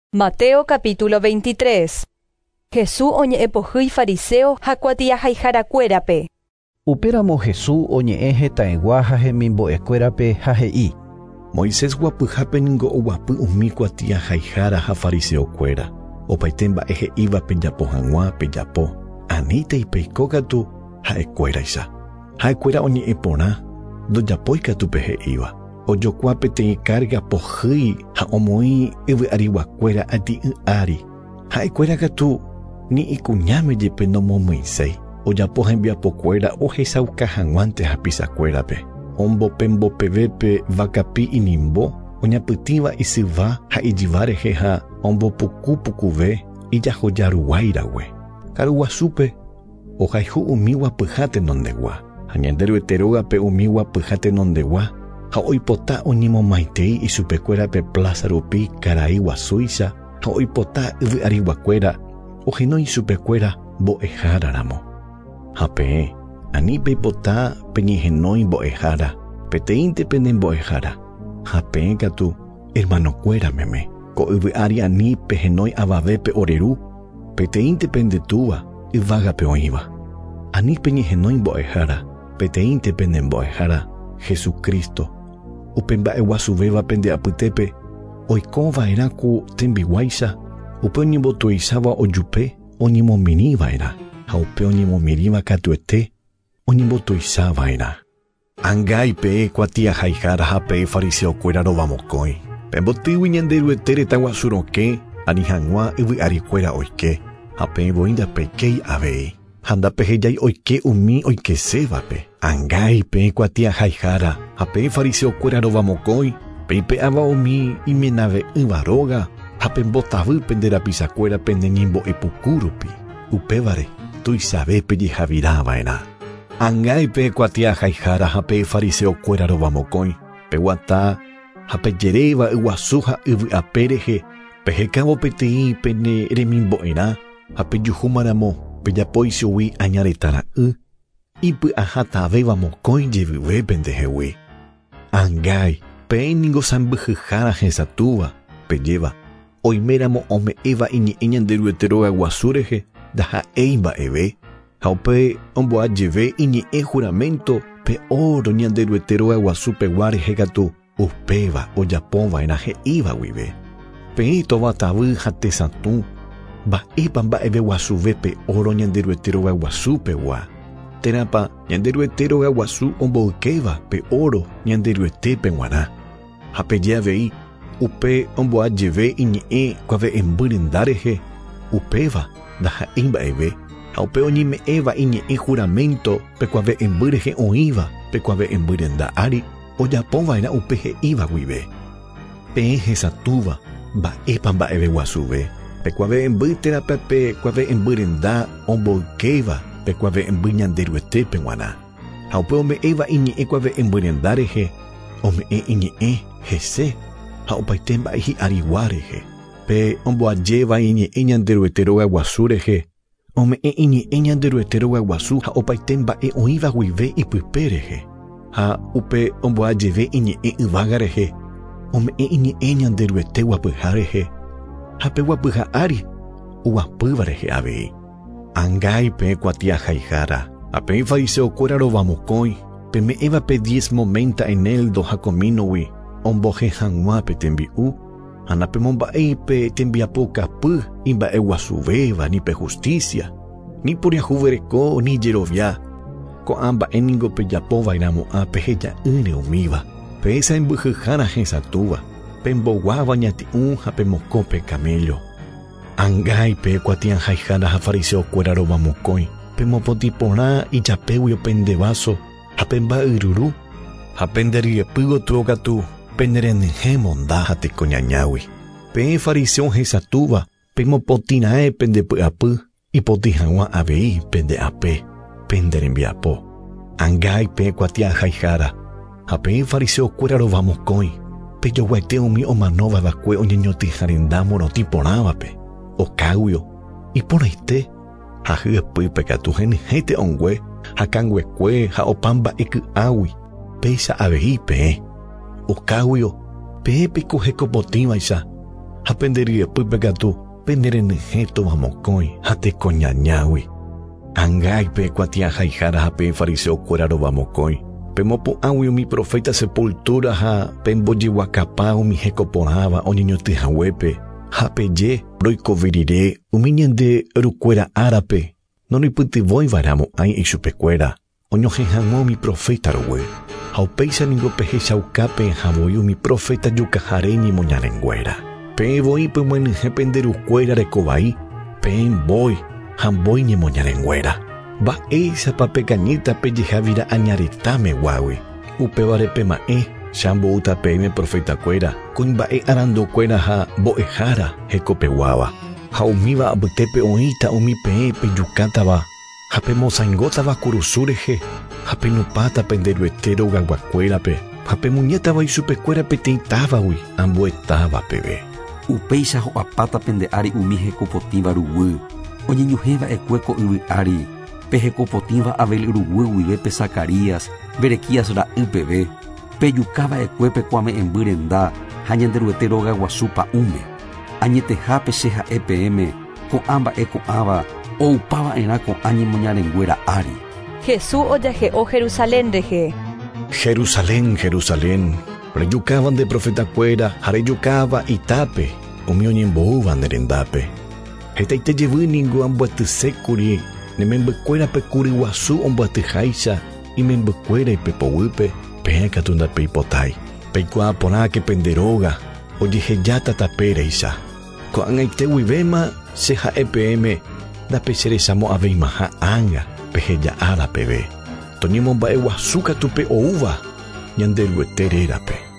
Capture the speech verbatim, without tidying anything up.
Mateo capítulo veintitrés. Jesús oñe'ẽpohýi fariseo ha kuatiahaiharakuérape. Upéramo Jesús oñe'ẽ hetãygua ha hemimbo'ekuérape ha he'i: Moisés guapyhápe ningo oguapy umi kuatiahaihára ha fariseokuéra. Opaite mba'e he'íva pejapo hag̃ua pejapo. Aníntei peiko katu ha'ekuéraicha. Ha'ekuéra oñe'ẽ porã ndojapói katu pe he'íva. Ojokuaa peteĩ kárga pohýi ha omoĩ yvy'ariguakuéra ati'y ári. Ha'ekuéra katu ni ikuñáme jepe nomomy'ĩséi. Ojapo hembiapokuéra ohechaukã hag̃uánte hapichakuérape. Ombopembopevépe vakapi inimbo, oñapytĩva isyva ha ijyva rehe ha ombopukupukuve ijahojaruguáirague. Karuguasúpe ohayhu umi guapyhã tenondegua. Ha ñande rygueterógape umi guapyhã tenondegua ha oipota oñemomaitei isupekuérape plaza rupi karai guasúicha ha oipota yvy'ariguakuéra ohenói isupekuéra mbo'eháraramo. Ha peẽ ani peipota peñehenói mbo'ehára peteĩnte pende mbo'ehára ha peẽ katu hermanokuéra meme ko yvy'ári ani pehenói avavépe oreru peteĩnte pendetúva yvágape oĩva. Ani peñehenói mbo'ehára peteĩnte pende mbo'ehára Jesucristo upe mba'e guasuvéva pende apytépe oikova'erã ku tembiguáicha upe oñembotueicháva ojupe oñemomirĩva'erã ha upe oñemomiríva katuete oñembotuicháva'erã. Ángai peẽ kuatiahaihára ha peẽ fariseokuéra rovamokõi. Pembotýgui ñande ryguete reta guasu rokẽ ani hag̃ua yvy'arikuéra oike ha peẽvoi ndapeikéi avei ha ndapehejái oike umi oikesévape. Ángai peẽ kuatiahaihára ha peẽ fariseokuéra rovamokõi peipe'áva umi imenave'ỹva róga ha pembotavy pende rapichakuéra pende ñembo'epuku rupi upévare tuichavépe jehavirãva'erã. Ángai peẽ kuatiahaihára ha peẽ fariseokuéra rovamokõi peguata ha pejeréva yguasu ha yvy'ape rehe pehekávo peteĩ pene remimbo'erã ha pejuhúmaramo pejapo ichugui añaretãra y ipy'ahatavéva mokõi jevyve pendehegui. Ángai peẽ ningo sãmbyhyhára hesatúva pejéva oiméramo ome'ẽva iñe'ẽ ñande rygueteróga guasu rehe ndaha'éi mba'eve ha upe omboajeve iñe'ẽ juramento pe oro ñande rygueteróga guasu pegua rehe katu upéva ojapova'erã he'íva guive. Peẽ tovatavy ha tesatũ mba'épa mba'eve guasuve pe oro ñande rygueteróga guasu pegua. Terápa ñande rygueteróga guasu omboykéva pe oro ñande ryguetépe g̃uarã ha peje avei upe omboajeve iñe'ẽ kuave'embyrenda rehe upéva ndaha'éi mba'eve ha upe oñeme'ẽva iñe'ẽ juramento pe kuave'emby rehe oĩva pe kuave'embyrenda ári ojapova'erã upe he'íva guive. Peẽ hesatúva mba'épa mba'eve guasuve pe kuave'emby terápa pe kuave'embyrenda omboykéva pe kuave'emby ñande ryguetépe g̃uarã ha upe ome'ẽva iñe'ẽ kuave'embyrenda rehe ome'ẽ iñe'ẽ hese ha opaite mba'e hi'arigua rehe pe omboajéva iñe'ẽ ñande rygueteróga guasu rehe ome'ẽ iñe'ẽ ñande rygueteróga guasu ha opaite mba'e oĩva guive ipype rehe ha upe omboajeve iñe'ẽ yvága rehe ome'ẽ iñe'ẽ ñande ryguete guapyha rehe ha pe guapyha ári oguapýva rehe avei. Ángai peẽ kuatiahaihára ha peẽ fariseokuéra rovamokõi peme'ẽva pe diezmo menta eneldo ha comínogui ombohe hag̃ua pe tembi'u ha napemomba'éi pe tembiapokapy imba'e guasuvéva ni pe justicia ni poriahuvereko ni jerovia ko'ã mba'e ningo pejapova'erãmo'ã peheja'ỹre umíva pe sãmbyhyhára hesatúva pemboguáva ñati'ũ ha pemokõ pe camello. Ángai peẽ kuatiahaihára ha fariseokuéra rovamokõi pemopotĩ porã ijapégui opende vaso ha pemba'yruru ha penderyepy gotyo katu penderenyhẽ monda ha tekoñañágui. Peẽ fariseo hesatúva pemopotĩra'e pendepy'apy ipotĩ hag̃ua avei pende ape pende rembiapo. Ángai peẽ kuatiahaihára ha peẽ fariseokuéra rovamokõi pejoguaite umi omanovavakue oñeñotỹharenda morotĩ porãvape okáguio iporãite ha hyepýpe katu henyhẽte ongue ha kanguekue ha opa mba'eky'águi péicha avei peẽ okáguio peẽpiko hekopotĩvaicha Hapenderi pepegatu, penderenejeto vamokoi, hate coñañawi. Angai pe cuatia jaijara hape fariseo cueraro vamokoi. Pemopo awi mi profeta sepultura ha pembojiwakapa mi hekoporava oñeño tijahuepe. Hape proiko virire umiñende rucuera árape. No ni putivoi varamo ai ixupecuera. Oño jejamo mi profeta rowe. Haupeisa ningo peje saucape javoyu mi profeta yucajareñi moñarenguera. Pe voy pe muen jependeru cuera recobai. Pen voy, hamboy ni moñarenguera. Va esa pape cañita pe javira añaritame guawi. Upe varepe mae, shambo uta pe me profeta cuera. Coimba e arando cuera ha boejara hecope guava. Haumiva abutepe oita umi pe pe yucata va. Hape mozangota va curusureje. Hape nupata penderu etero gaguacuera pe. Hape muñeta va y supe cuera pe teitava wi. Ambo etava pebe. Upeisa ho apata pende ari umihe copotiva ruwu. Oye ñujeva e cueco uwi ari. Peje copotiva abel uruwu wivepe Zacarías. Berequias ra upb. Peyucaba e cuepe cuame en burenda. Hañanderu etero gaguasupa ume. Añete jape seja E P M. Ko amba e ko ava. O upaba en ako añi moñarenguera ari. Jesús oyaje o Jerusalén reje. Jerusalén, Jerusalén. Reyucaban de profeta cuera, hareyucaba y tape. Omioñembohuban nerendape. Hetaite llevuningo ambuate securi. Nemembecuera pecuri guasu ombuate jaisa. Y membecuera y pepowipe. Peca tunda peipotai. Peicua pona que penderoga. Oye yata tapere isa. Koan aite wibema seja E P M. Da peseresamo aveimaha anga. Pejeya ara pebe. Toñemo bae guasuka tupe ouva. Yandeluetererape.